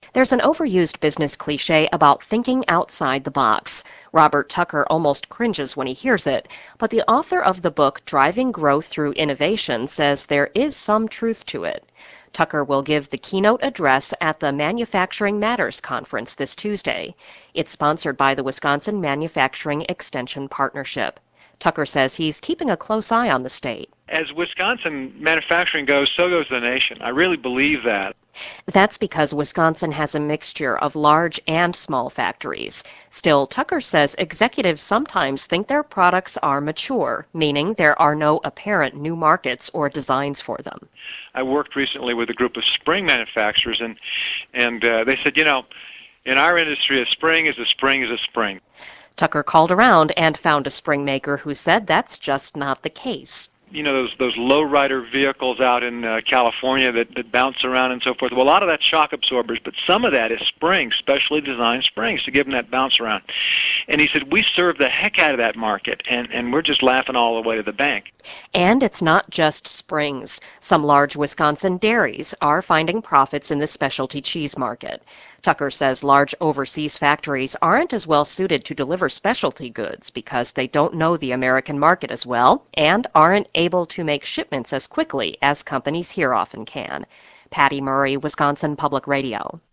There's an overused business cliche about thinking outside the box. Robert Tucker almost cringes when he hears it, but the author of the book Driving Growth Through Innovation says there is some truth to it. Tucker will give the keynote address at the Manufacturing Matters Conference this Tuesday. It's sponsored by the Wisconsin Manufacturing Extension Partnership. Tucker says he's keeping a close eye on the state. As Wisconsin manufacturing goes, so goes the nation. I really believe that. That's because Wisconsin has a mixture of large and small factories. Still, Tucker says executives sometimes think their products are mature, meaning there are no apparent new markets or designs for them. I worked recently with a group of spring manufacturers, and they said, in our industry, a spring is a spring is a spring. Tucker called around and found a spring maker who said that's just not the case. Those lowrider vehicles out in California that bounce around and so forth. Well, a lot of that's shock absorbers, but some of that is springs, specially designed springs to give them that bounce around. And he said, we serve the heck out of that market, and we're just laughing all the way to the bank. And it's not just springs. Some large Wisconsin dairies are finding profits in the specialty cheese market. Tucker says large overseas factories aren't as well suited to deliver specialty goods because they don't know the American market as well and aren't able to make shipments as quickly as companies here often can. Patty Murray, Wisconsin Public Radio.